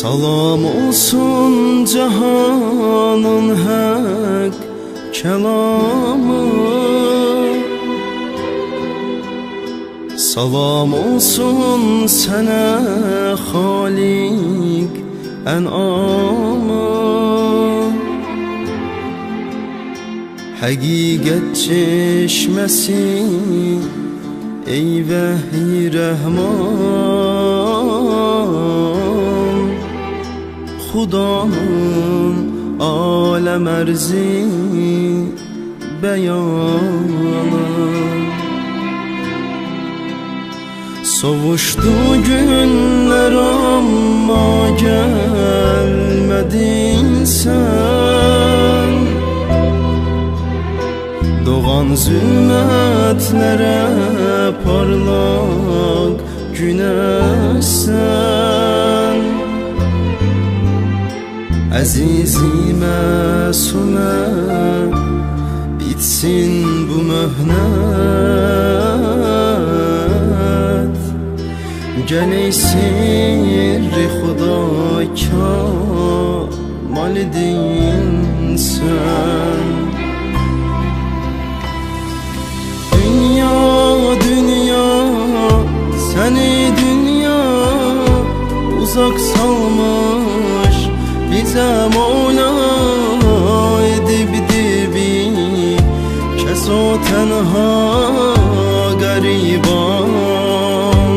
Salam olsun cahanın hak kelamı, salam olsun sana Halik en'amı. Hakikat çeşmesi ey vahiy Rahman, Xudanın alem erzi beyanı. Sovuştu günler ama gelmedin sen, doğan zulmetlere parlak güneş sen. Azizi masume bitsin bu mühnet, gel ey sirri Xuda kamal din sen. Dünya dünya seni dünya uzak salmış, bize Mevla edip dibi kes o tenha gariban.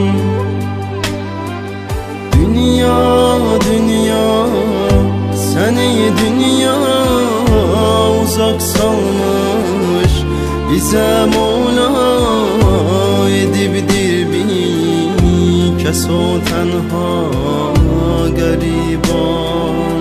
Dünya dünya seni dünya uzak salmış, bize Mevla edip dibi kes o tenha gariban.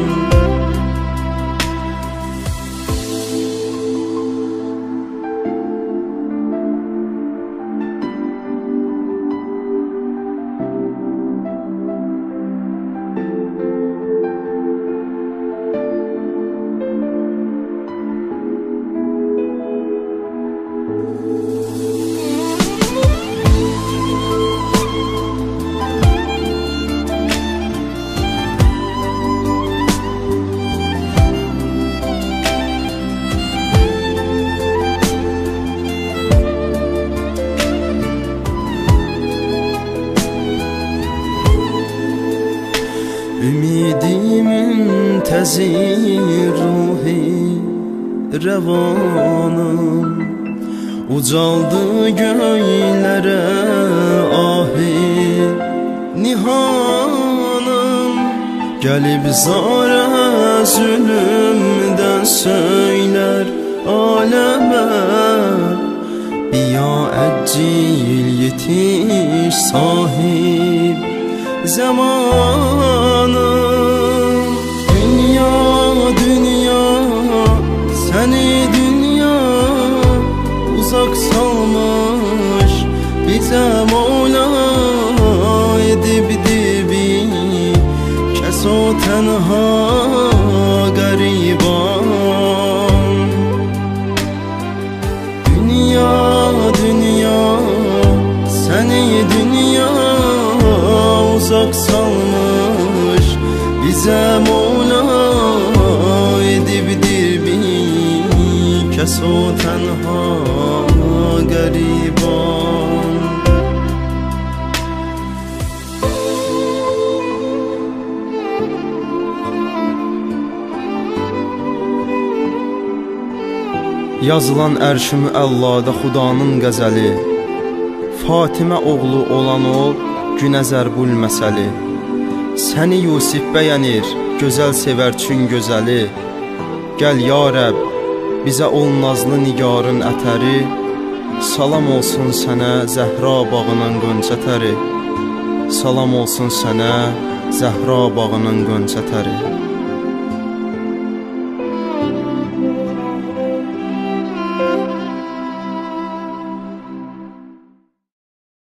Ümidimin tezir ruhi revanım, ucaldı göylere ahi nihanım. Gelip zara zulümden söyler aleme, biya eccil yetiş sahip zamanım. Dünya dünya seni dünya uzak salmış, bize Mevla edip dibi kes o tenha gariban. Dünya dünya seni dünya uzak salmış, bize Mevla edip dibi kes o tenha gariban. Yazılan ərş-i müəllada Xudanın qəzəli, Fatimə oğlu olan ol günəzər bul məsəli. Səni Yusif bəyənir, gözəl sevər çün gözəli. Gəl ya Rəbb, bizə ol nazlı nigarın ətəri, salam olsun sənə Zəhra bağının qönçə təri, salam olsun sənə Zəhra bağının qönçə təri.